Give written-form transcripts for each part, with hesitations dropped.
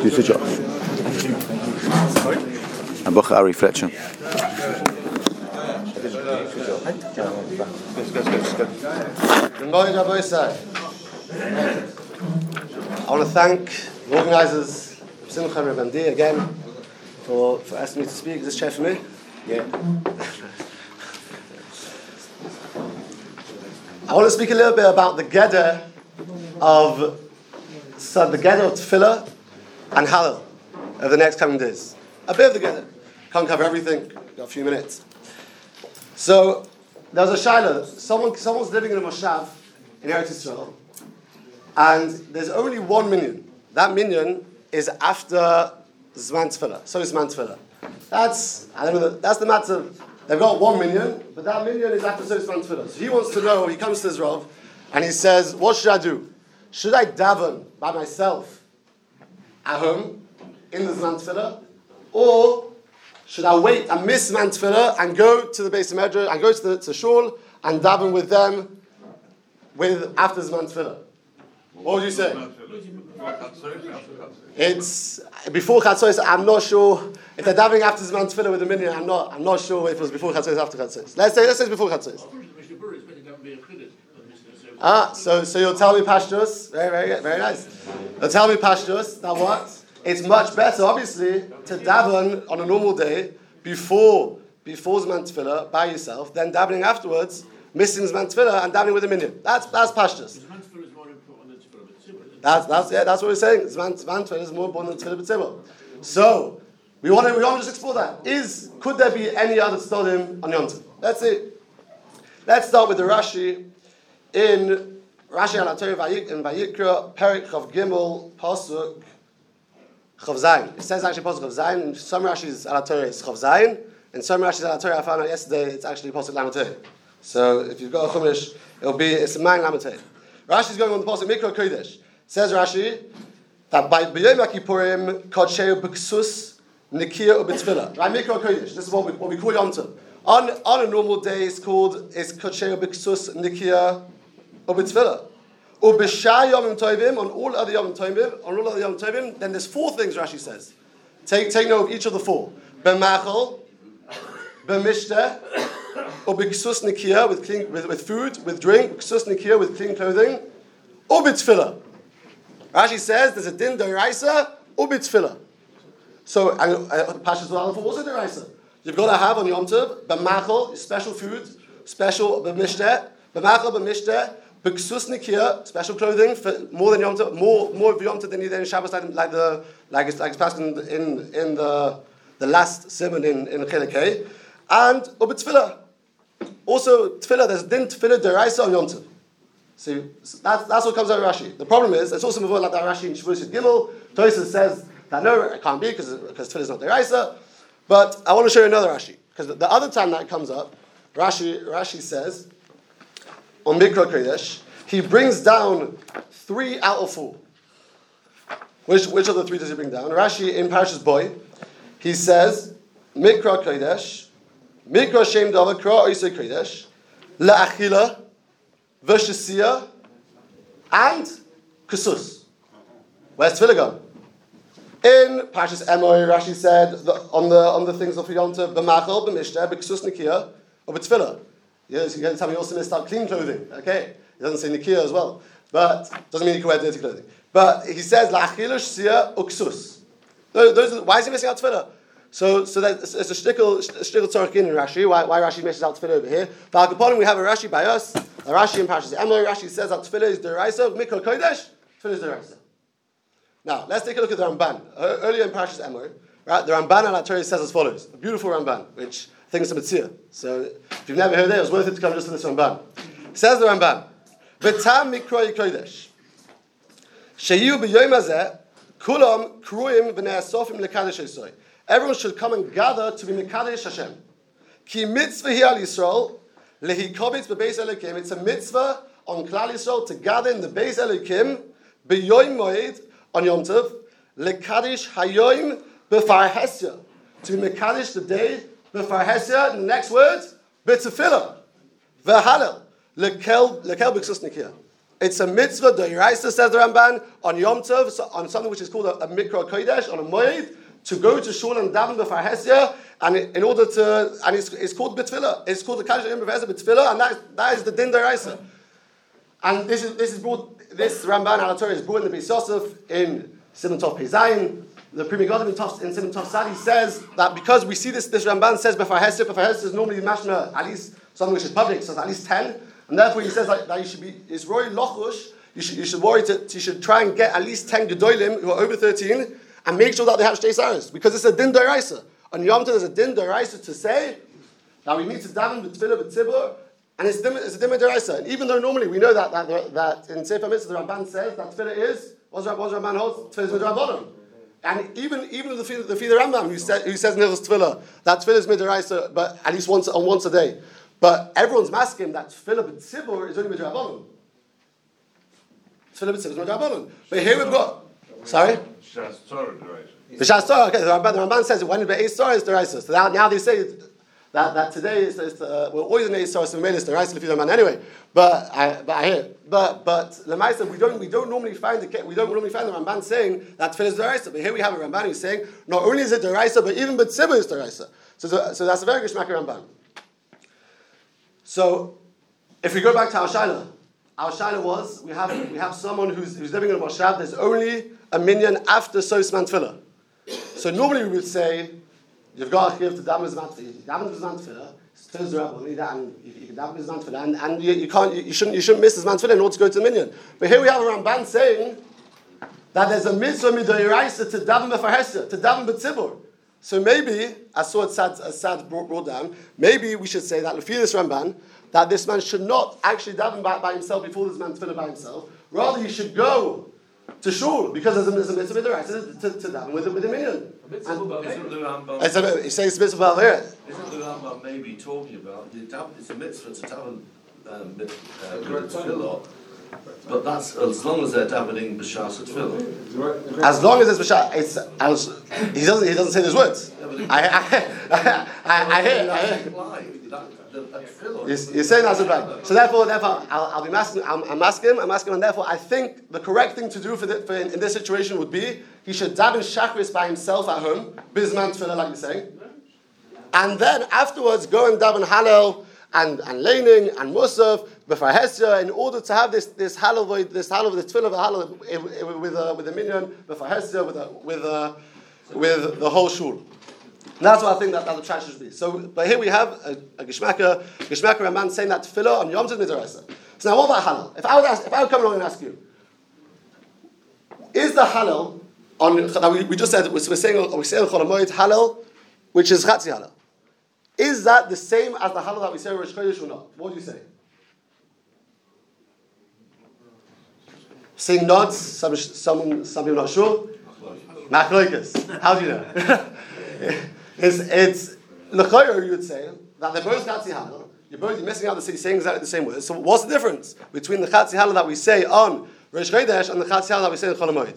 Do you switch off? Abuch Ari Fletcher. I want to thank the organisers, Simcha and Bandi, again, for asking me to speak. Is this chair for me? Yeah. I want to speak a little bit about the Geder of Tefillah and Hallel over the next coming days. A bit of the Geder. Can't cover everything. Got a few minutes. So there was a Shaila. Someone's living in a moshav in Eretz Yisrael, and there's only one minyan. That minyan is after Zman Tefillah. So it's Zman Tefillah. That's the matter. They've got one minyan, but that minyan is after Zman Tefillah. So he wants to know. He comes to his Rav, and he says, "What should I do? Should I daven by myself at home in the Zman Tefillah, or should I wait and miss Zman Tefillah and go to the Beis Medrash and go to Shul and daven with them after Zman Tefillah?" What would you say? It's before Chatzos. I'm not sure if they're davening after Zman Tefillah with a minyan. I'm not sure if it was before Chatzos or after Chatzos. Let's say it's before Chatzos. So you'll tell me Pashtus. Very nice. You'll tell me Pashtus that what? It's much better, obviously, to daven on a normal day before Zman Tefillah by yourself than davening afterwards, missing Zman Tefillah and davening with a minyan. That's Pashtus. That's what we're saying. Zman Tefillah is more important than Tefillah b'tzibur. So we want to just explore that. Could there be any other stodim on Yom Tov? Let's see. Let's start with the Rashi in Rashi al Torah in Vayikra Perik Chav Gimel Pasuk Chav Zayin. It says actually Pasuk Chav Zayin. In some Rashi's al Torah it's Chav Zayin. In some Rashi's al Torah I found out yesterday it's actually Pasuk Lamatei. So if you've got a Chumash, it's a man Lamatei. Rashi's going on the Pasuk Mikra Kodesh. Says Rashi that by B'yom HaKippurim Kodsheu B'ksus Nikia U'B'Tfilah. Right, Mikra Kodesh. This is what we call Yom Tov. On a normal day, it's Kodsheu B'ksus Nikia U'B'Tfilah. U'B'Shai Yom Tovim on all other Yom Tovim. Then there's four things Rashi says. Take note of each of the four. B'Machal, B'Mishteh, U'B'ksus Nikia with food, with drink. B'ksus Nikia with clean clothing. U'B'Tfilah. Rashi says there's a din d'oraisa u'b'tefillah. So, Pashas Aleph also d'oraisa. You've got to have on Yom Tov b'machal, special food, special b'mishteh, b'ksus nikia, special clothing for more than Yom Tov, more of Yom Tov than you in Shabbos, like it's passed in the last sermon in Chilekei, and u'b'tefillah. Also tefillah, there's a din tefillah d'oraisa on Yom Tov. So that's what comes out of Rashi. The problem is, it's also mavur like that Rashi in Shavuos Gimel. Tosfos says that no, it can't be because tefillah is not deraisa. But I want to show you another Rashi because the other time that comes up, Rashi says on Mikra Kodesh he brings down 3 out of 4. Which of the 3 does he bring down? Rashi in Parashas Boy, he says Mikra Kodesh, Mikra Shem Davar Kra Oisei Kodesh La'achila V'shesiyah and Kusus. Where's Tefillah gone? In Parashas Emor, Rashi said on the things of Yom Tov, b'machal, b'mishteh, b'kusus nikia, or b'tefillah. You're going to tell me you also missed out clean clothing. Okay, he doesn't say nikia as well, but doesn't mean you can wear dirty clothing. But he says la'achila, shesiyah, uksus. Why is he missing out Tefillah? So that it's a shtickle tzorich in Rashi. Why Rashi misses out Tefillah over here? But Akaponim, we have a Rashi by us. A Rashi in Parashas Emor. Rashi says that Tefillah is deraisa. Mikra Kodesh, Tefillah is deraisa. Now let's take a look at the Ramban. Earlier in Parashas Emor, right? The Ramban al Torah says as follows: a beautiful Ramban, which I think is a mitzvah. So if you've never heard it, it was worth it to come just to this Ramban. Says the Ramban, V'tam Mikra Kodesh, sheyu b'yom hazeh kulam kruim v'nei asofim lekadosh Yisrael. Everyone should come and gather to be Mekadesh Hashem. Ki mitzvah hi al Yisrael lehikobitz bebeis Elokim. It's a mitzvah on Klal Yisrael to gather in the Beis Elokim b'yoyim moed on Yom Tov lekadosh hayoyim b'farhesya. To be Mekadesh the day b'farhesya. The next word b'tefillah v'halel lekel b'ksus nikia. It's a mitzvah, d'oraisa, says the Ramban, on Yom Tov, so on something which is called a mikra kodesh, on a moed, to go to shul and daven b'far Hesya, and in order to, and it's called b'tfilah. It's called the kaddish im b'far Hesya b'tfilah, and that is the din d'oraisa. And this is brought. This Ramban al Torah is brought in the Beis Yosef in Siman Tov Pei Zayin. The Pri Megadim in Siman Tov Sadi says that because we see this Ramban says b'far Hesya is normally mashma at least something which is public, so it's at least 10. And therefore, he says that you should be, it's Roy Lochush, you should try and get at least 10 Gedolim who are over 13 and make sure that they have Shtei Saras. Because it's a din d'oraisa. On Yom Tov, there's a din d'oraisa to say that we need to daven b'tfilah b'tzibur, and it's a din d'oraisa. And even though normally we know that in Sefer Mitzvah, the Ramban says that tfilah is, what's Ramban holds? Tfilah is midrabanan. And even the Fida Rambam who says in Hilchos Tfilah that tfilah is midrabanan, but at least once a day. But everyone's masking that tfilah b'tzibur is only midrabanan. Tfilah b'tzibur is midrabanan. But here we've got, sorry? B'shas Torah d'oraisa. B'shas Torah, okay. The Ramban says when be'ez Torah is d'oraisa. So now they say that today we're always in be'ez Torah, so we made this d'oraisa l'fi the Ramban anyway. But I hear. But l'maisa we don't normally find the Ramban saying that tfilah is d'oraisa. But here we have a Ramban who's saying not only is it d'oraisa, but even b'tzibur is d'oraisa. So that's a very good shmaka Ramban. So, if we go back to our shaila was we have someone who's living in a moshav. There's only a minyan after Sosman Tfilah. So normally we would say you've got a chiv to daven b'zman tfilah. Daven b'zman tfilah. Tfilah is rabbi. You can daven b'zman tfilah, and you shouldn't miss b'zman tfilah in order to go to the minyan. But here we have a Ramban saying that there's a mitzvah midoraisa to daven b'far Hesya, to daven b'tzibur. So maybe, as Sad brought down, maybe we should say that Lefi this Ramban, that this man should not actually daven by himself before this man tefillah by himself. Rather, he should go to shul because there's a mitzvah midoraisa to daven with a minyan. Isn't the Rambam? He says it's a mitzvah about there. Isn't the Rambam maybe talking about it's a mitzvah to daven tefillah? But that's as long as they're davening b'shas tefillah. As long as it's b'shas, he doesn't say those words. I hear. You're saying that's right. So therefore, I'll be asking. I'm asking him, and therefore, I think the correct thing to do in this situation would be he should daven shachris by himself at home, bisman tefillah, like you're saying, and then afterwards go and daven Hallel and Leining and Musaf b'far Hesya in order to have this Hallel, this tefillah Hallel with a minyan b'far Hesya with the whole shul. And that's what I think that the trash should be. So, but here we have a Geshmaka Ramban saying that tefillah on Yom Tov midoraisa. So now, what about Hallel? If I would come along and ask you, is the Hallel on? We just said we're saying Chol HaMoed Hallel, which is Chatzi Hallel. Is that the same as the Hallel that we say in Rosh Chodesh or not? What do you say? Seeing nods. Some people not sure. Machlokas. How do you know? It's l'chayr, you would say that they're both Chatzi Hallel. You're missing out saying exactly the same words. So what's the difference between the Chatzi Hallel that we say on Rosh Chodesh and the Chatzi Hallel that we say in Chol HaMoed?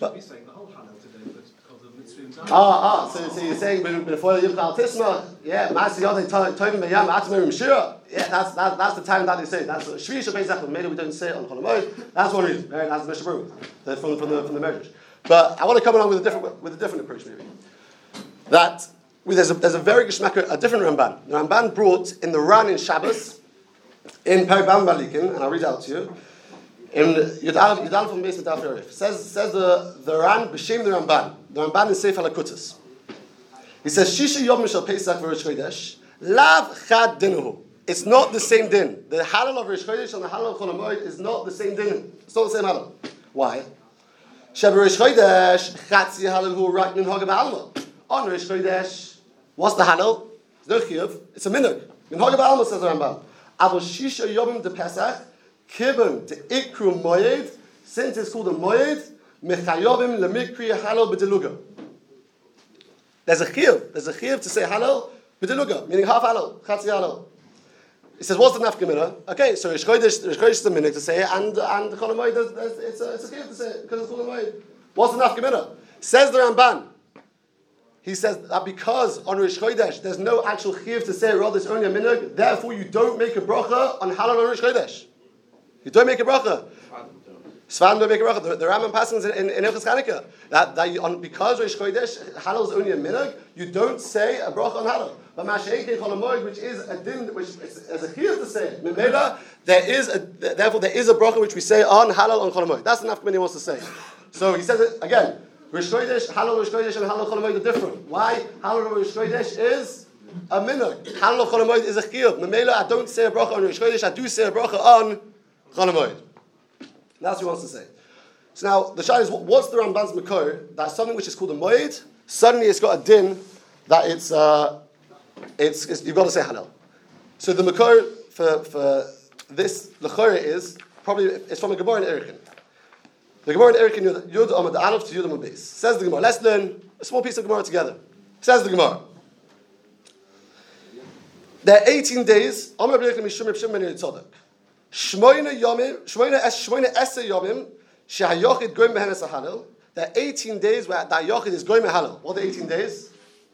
So you're saying before the Yivchal Tisma, yeah, Masi Yodei Tovim B'Yam Atmerim Shira. Yeah, that's the time that they say. That's Shvi Shabbat. Maybe we don't say it on Chol HaMoed. That's one reason. That's the Mishnah Berurah from the marriage. But I want to come along with a different approach, maybe. That there's a very Geshmaka, a different Ramban. The Ramban brought in the Ran in Shabbos in Perek Balikin, and I'll read it out to you. In Yudal from Beis Medaf Yorif says the Ran b'shem the Ramban. The Ramban in Sefer Lakutas. He says Shisha Yom Mishal Pesach v'Rosh Chodesh Lav Chad Dinuhu. It's not the same din. The Hallel of Rosh Chodesh and the Hallel of Chol HaMoed is not the same din. It's not the same Hallel. Why? Sheb Rosh Chodesh Chatzi Hallel Hu Rak Min Hagam Alma. On Rosh Chodesh, what's the Hallel? It's no chiyuv. It's a minhag. Min Hagam Alma says the Rambam. Avol Shisha Yomim de Pesach. Kibben to Ikru Moed, since it's called a Moed, Mechayovim Lemikri Halal B'Deluga. There's a chiyuv to say Halal B'Deluga, meaning half Halal, Chatzi Halal. He says, what's the nafkamina? Okay, so Rosh Chodesh is a minute to say it, and Chol HaMoed, it's a chiyuv to say it, because it's called a Moed. What's the nafkamina? Says the Ramban. He says that because on Rosh Chodesh there's no actual chiyuv to say, rather it's only a minhag, therefore you don't make a bracha on Halal on Rosh Chodesh. You don't make a bracha. Svan don't make a bracha. The Rambam passes in Hilchos Chanukah because Rosh Chodesh Halal is only a minhag, you don't say a bracha on Halal. But Masha'ekei Chol HaMoed, which is a din, which is a chiyuv to say. Therefore there is a bracha which we say on Halal on Chol HaMoed. That's the nafka he wants to say. So he says it again. Rosh Chodesh, Halal Rosh Chodesh, and Halal Chol HaMoed are different. Why? Halal Rosh Chodesh is a minhag. Halal Chol HaMoed is a chiyuv. Memela, I don't say a bracha on Rosh Chodesh. I do say a bracha on Chol HaMoed. That's what he wants to say. So now the shayla is, what's the Ramban's makor? That's something which is called a moed. Suddenly it's got a din that it's you've got to say halal. So the makor for this l'chora is probably it's from a Gemara in Erichin. The Gemara in Erichin Yud Amud Aleph to Yud Amud Beis. Says the Gemara. Let's learn a small piece of Gemara together. Says the Gemara. There are 18 days. Amar B'Yechim Mishum Mishum Ben Yitzadok. Shmoina Eser Yomim Shehayochid Goyim Behenes HaHalel. There are 18 days where the Yochid is Goyim HaHalel. What are the 18 days?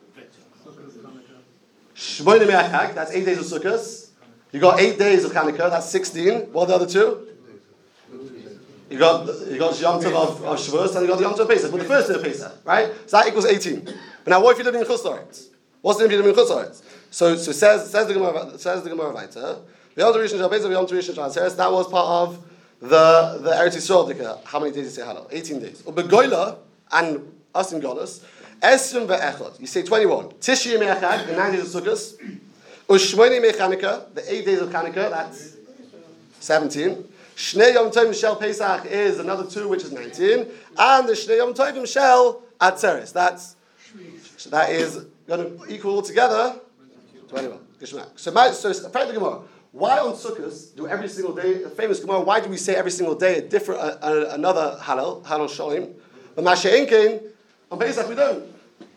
Shmoina Me'achag, that's 8 days of Sukkot. You got 8 days of Chanukah, that's 16. What are the other two? You got Yom Tov of Shavuos and you got the Yom Tov of Pesach. But the first day of Pesach, right? So that equals 18. But now what if you live in Chutz La'aretz? What's the if you live in Chutz La'aretz? So says the Gemara Vayta. That was part of the Eretz Yisrael. How many days do you say halal? 18 days. Ubegoila and us in Golos, Esrim ve'echad. You say 21. Tishri me'achag, the 9 days of Sukkot. Ushmoni me'chanukah, the 8 days of Chanukah. That's 17. Shnei Yom Tovim Shel Pesach is another 2, which is 19. And the Shnei Yom Tovim Shel Atzeres. That is going to equal together 21. So fact the Gemara. Why on Sukkot do every single day, the famous Gemara, why do we say every single day a different, another halal sholim? But Masha'enkein, on Pesach we don't.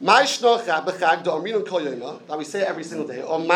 That we say every single day. Or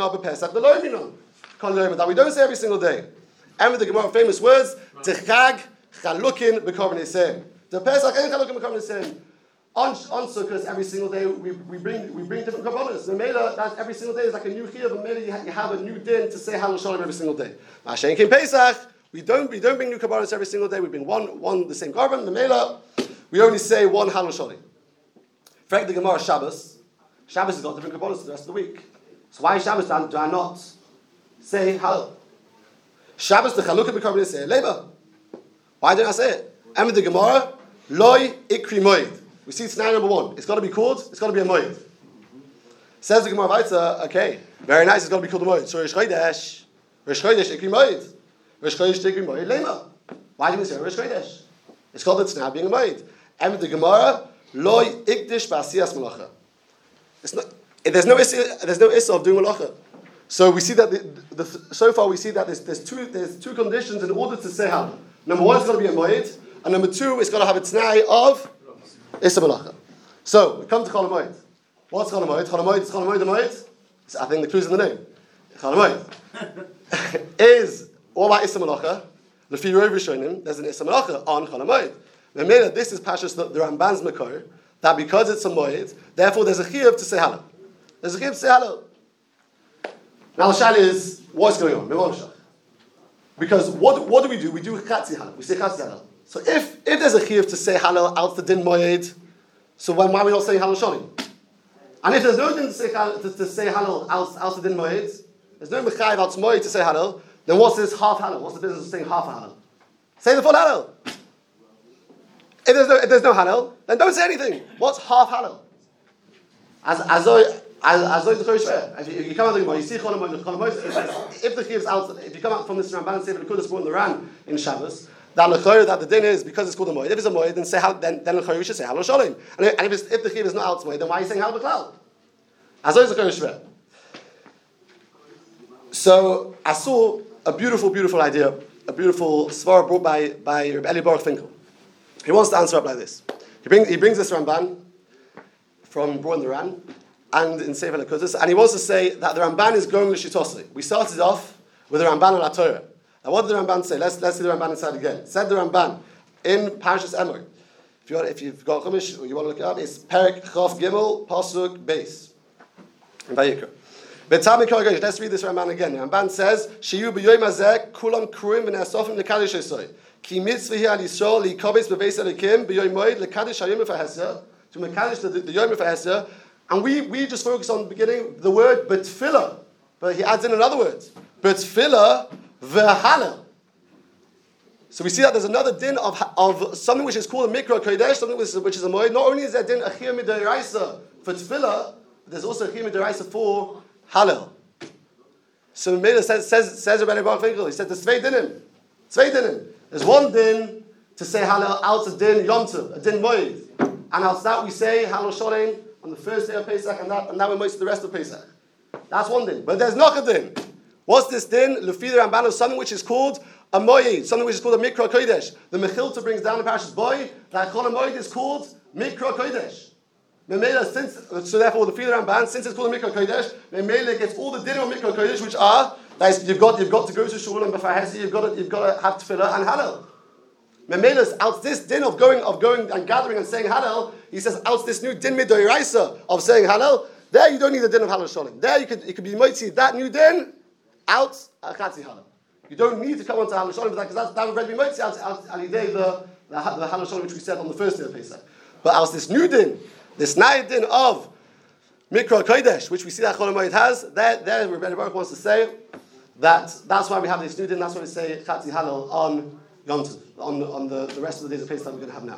that we don't say every single day. And with the Gemara famous words, Techag chalukin b'korban yisem. The Pesach ain't chalukin b'korban yisem. On Sukkot, every single day we bring different korbanos. The Mela, that every single day is like a new chiyuv. The Mela, you have a new din to say halal shalom every single day. Ma'ashen Kim Pesach, we don't bring new korbanos every single day. We bring one the same korban. The Mela, we only say one halal shalom. Fact the Gemara Shabbos. Shabbos has got different korbanos the rest of the week. So why Shabbos do I not say halal? Shabbos the chalukah b'korban say labor. Why don't I say it? And with the Gemara, loy ikri moed. We see it's now number 1. It's got to be called. It's got to be a moed. Says the Gemara Vayta. Okay, very nice. It's got to be called a moed. So Rosh Chodesh ikri moed. Rosh Chodesh ikri moed lema. Why do we say Rosh Chodesh? It's called it's now being a moed. And with the Gemara, loy ikdish ba'asiyas malacha. There's no issa of doing malacha. So we see that so far we see that there's two conditions in order to say halal. Number 1, it's got to be a moed, and number 2, it's got to have a t'nai of Issa Malacha. So, we come to Chol HaMoed. What's Chol HaMoed? Chol HaMoed is Chol HaMoed the Moed? I think the clue's in the name. Chol HaMoed is all about Issa Malacha. Lefi Rov Rishonim, there's an Issa Malacha on Chol HaMoed. This is Pashas the Ramban's Makor, that because it's a Moed, therefore there's a chiyuv to say halal. There's a chiyuv to say halal. Now the shayla is, what's going on? Because what do? We do Chatzi halal. We say Chatzi halal. So if there's a chiyuv to say halal out the din moed, so why are we not saying halal shonim? And if there's no din to say halal out the din moed, there's no mechayiv out moed to say halal, then what's this half halal? What's the business of saying half a halal? Say the full halal. If there's no halal, then don't say anything. What's half halal? As if you come out of the Gemara, you see Chol HaMoed, if the chiyuv's out, if you come out from this Ramban and say the Kudas brought in the Ran in Shabbos, that the din is because it's called a moed. If it's a moed, then say then we should say halal shalom. And if the chiyuv is not out moed, then why are you saying halal b'klal? So I saw a beautiful idea, a beautiful svara brought by Rabbi Eli Baruch Finkel. He wants to answer up like this. He brings this Ramban from brought in the Ran and in Sefer Lekutus, and he wants to say that the Ramban is going l'shitosli. We started off with the Ramban on Torah. Now, what did the Ramban say? Let's see the Ramban inside again. Said the Ramban in Parashas Emor. If you've got Chumash or you want to look it up, it's Perek Chaf Gimel Pasuk Beis in Vayikra. Let's read this Ramban again. The Ramban says, "Shiyu b'yoyim hazeh kulam kruim v'ne'asofim lekadosh Yisrael. Ki mitzvah hi al Yisrael likabes b'beis Elokim b'yoyim moed lekadosh hayom v'haseh to mekadosh the yom v'haseh." And we just focus on the beginning the word betfilah, but he adds in another word betfilah v'halel. So we see that there's another din of something which is called a mikra kodesh, something which is a moed. Not only is there din a chiyuv mid'oraisa for tefillah, but there's also a chiyuv mid'oraisa for halal. So Mela says Rabbi Baruch Finkel, he said there's zwei dinim. There's one din to say halal out a din yom tov, a din moed, and out that we say halal sholem on the first day of Pesach, and that we're most of the rest of Pesach. That's one din. But there's noch a din. What's this din? Lefi the Ramban of something which is called a moed, something which is called a mikra kodesh. The Mechilta brings down the parashas boy that chol moed is called mikra kodesh. So therefore, the Filah Ramban, since it's called a mikra kodesh, Memela gets all the din of mikra kodesh, which are that you've got to go to shul and b'far hesi, you've got to have tefillah and halal. Memela's out this din of going and gathering and saying halal. He says out this new din midoiraisa of saying halal. There you don't need the din of halal sholim. There you could be moitzi that new din out chatzi halal. You don't need to come on to halal sholim because that would already be moitzi out alidei the halal sholim which we said on the first day of Pesach. But out this new din. This night din of Mikra Kodesh, which we see that Chol Hamoed has, there Rebbe Baruch wants to say that's why we have this new din, that's why we say Chatzi Halal on Yom Tov, on the rest of the days of Pesach that we're going to have now.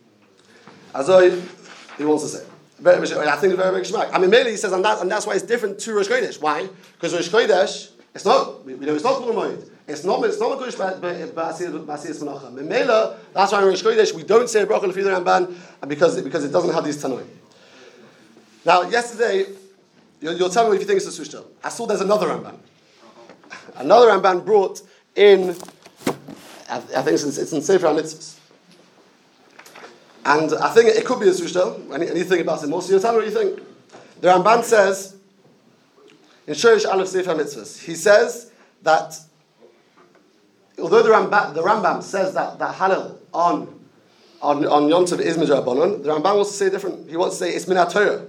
Azoi, he wants to say. I think it's very big shmak. I mean, mainly he says, and that's why it's different to Rosh Chodesh. Why? Because Rosh Chodesh, it's not Chol Hamoed. It's not Kodesh Ba'asiyas Menachem. Memela, that's why in Rosh Chodesh we don't say a bracha lefi the Ramban, because it doesn't have these tanoim. Now, yesterday, you'll tell me if you think it's a sushta. I saw there's another Ramban. Another Ramban brought in, I think it's in Sefer HaMitzvos. And I think it could be a sushta. Anything about it more? So you'll tell me what you think. The Ramban says, in Shorish Aleph Sefer HaMitzvos, he says that although the Rambam says that halal on Yom Tov is midrabanan, the Rambam wants to say different. He wants to say it's min haTorah.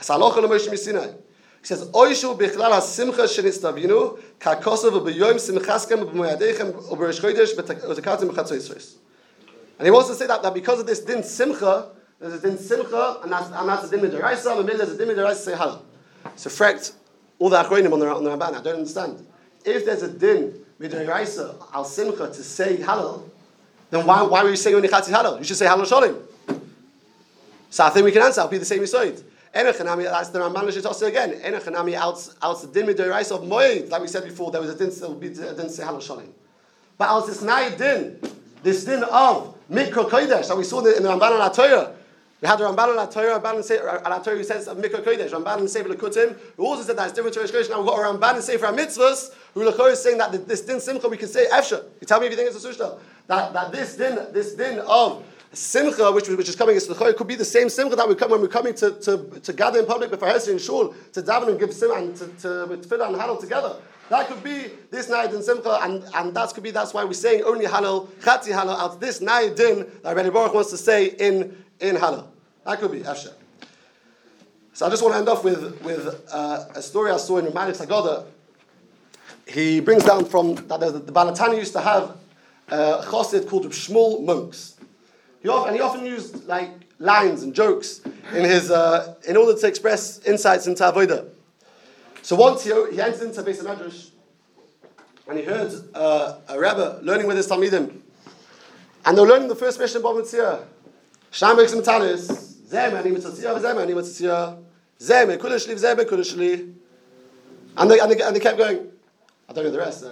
He says oishu bichlal hasimcha shenitztavinu kakosav b'yom simchaskem b'moyadechem u'b'Rosh Chodesh v'takatim b'chatzos. And he wants to say that because of this din simcha, there's a din simcha, and that's a din midaraisa, and there's a din midaraisa say halal. So frekt all the achronim on the Ramban. I don't understand. If there's a din midaraisa al simcha to say halal, then why were you saying only chatzi halal? You should say halal sholim. So I think we can answer. I'll be the same yisoid. Enochanami, that's the Ramban L'Shitoseh again. Enochanami out the din midaraisa of moed, like we said before, there was a din to say halal sholim. But out this night din, this din of mikra kodesh that we saw in the Ramban on HaTorah. We had the Ramban on HaTorah, Ramban on HaTorah who says of mikra kodesh, Ramban in Sefer L'Kutim, who also said that it's different to Rosh Chodesh. Now we've got a Ramban in Sefer HaMitzvos, who L'Chor is saying that this din simcha we can say efsha. You tell me if you think it's a sushta. That this din of simcha, which is coming, it could be the same simcha that we come when we're coming to gather in public before Hesed in shul, to daven and give simcha and to tefillah and halal together. That could be this night in simcha, and that's why we're saying only halal, chatzi halal out this night din that Rebbe Baruch wants to say in halal. That could be efsha. So I just want to end off with a story I saw in Ramanik Sagoda. He brings down from that the Balatani used to have a chassid called Shmuel Monks. He often used like lines and jokes in order to express insights into avodah. So once he entered into Beis Medrash and he heard a Rebbe learning with his Talmidim, and they were learning the first Mishnah of Bava Metzia. Shnai Meksim Talis, Zeh Me'ani Mitzatzia, Zeh Me'ani Mitzatzia, Zeh Me'Kula Shli, Zeh Me'Kula Shli, and they kept going. I don't know the rest.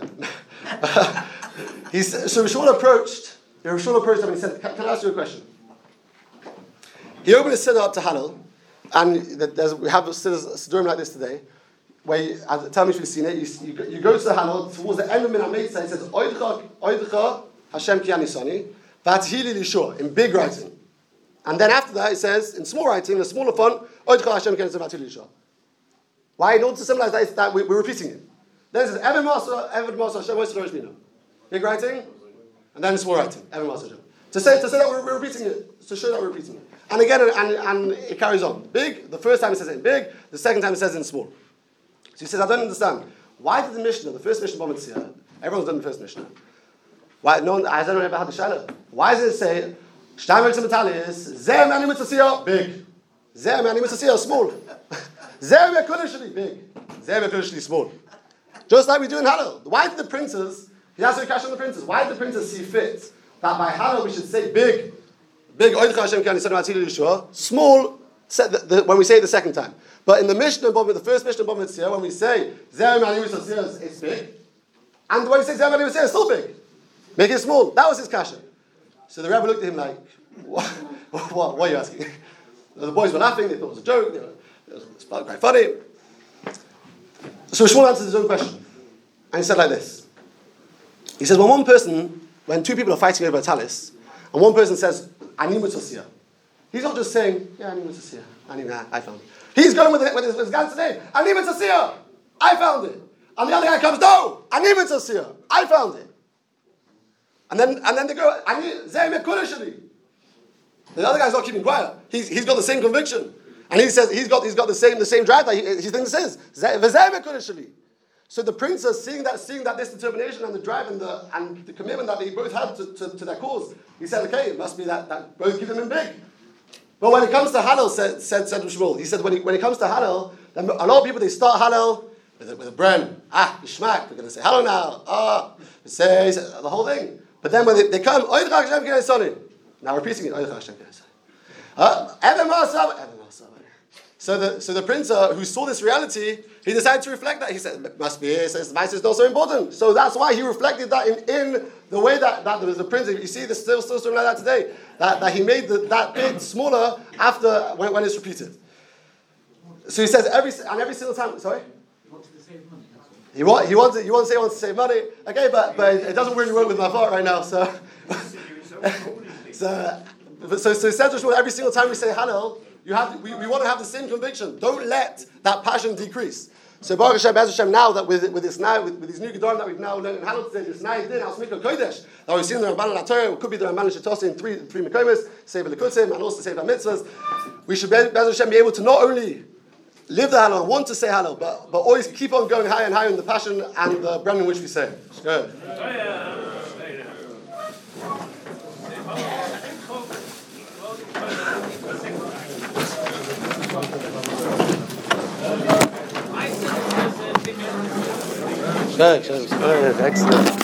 So Rishon approached him and he said, "Can I ask you a question?" He opened his siddur up to halal, and we have siddurim like this today, where tell me if you've seen it. You go to the halal towards the end of Min HaMeitzah. It says Oidcha Hashem Ki Anisani V'Athili Lishua in big writing, and then after that it says in small writing, the smaller font, Oidcha Hashem Ki Anisani V'Athili Lishua. Why? In order to symbolize that we're repeating it. Then it says Eved Masa Hashem Moisei Rosh Bina. Big writing, and then small writing. Eved Masa Hashem. To say that we're repeating it, to show that we're repeating it. And again, and it carries on. Big, the first time it says it in big, the second time it says it in small. So he says, I don't understand. Why did the Mishnah, the first Mishnah, everyone's done the first Mishnah. Why? No one, I don't know about the Shaila. Why does it say, Shtai Melchim Talis, Zeh Mani Mitzvah big. Zeh Mani Mitzvah small. Zeh Mekulishli, big. Zeh Mekulishli, small. Just like we do in Hallel. Why did the princes, he has to cash on the princes, why did the princes see fit that by Hallel we should say big, small, when we say it the second time. But in the Mishnah, the first Mishnah, when we say Zeh Mani Mitzvah, it's big. And when we say Zeh Mani Mitzvah, it's still big. Make it small. That was his kasha. So the Rebbe looked at him like, what are you asking? The boys were laughing, they thought it was a joke, it was quite funny. So Shmuel answered his own question. And he said like this. He says, when two people are fighting over a talis, and one person says, Ani Mitzvah, he's not just saying, yeah, Ani Mitzvah, I found it. He's going with his guns today, Ani Mitzvah, I found it. And the other guy comes, no, Ani Mitzvah, I found it. And then they go, the other guy's not keeping quiet. He's got the same conviction. And he says he's got the same drive that he thinks it is. So the princes, seeing that this determination and the drive and the commitment that they both had to their cause, he said, okay, it must be that both give them in big. But when it comes to Hallel, said Shmuel, he said when it comes to Hallel, then a lot of people, they start Hallel with a bren. Yishmak, we're going to say Hallel now. Say the whole thing. But then when they come, now repeating it, so the prince who saw this reality, he decided to reflect that. He said, it must be, says Vice is not so important. So that's why he reflected that in the way that there was the prince. You see, there's still something like that today. That he made that bit smaller after when it's repeated. So he says every single time. Sorry. He wants to save money. Okay, but it doesn't really work with my thought right now. So he says every single time we say Hallel, we want to have the same conviction. Don't let that passion decrease. So Baruch Hashem, now that with these new Gedorim that we've now learned in Hallel today, this nice din, Al Smikha Kodesh, that we've seen in the Ramban and Torah, it could be the Ramban and Shetosi in three Mekomis, Sefer Likutzim, and also Sefer Mitzvahs. We should be able to not only live the Hallel, want to say Hallel, but always keep on going higher and higher in the passion and the brand in which we say. Good. Good. Excellent.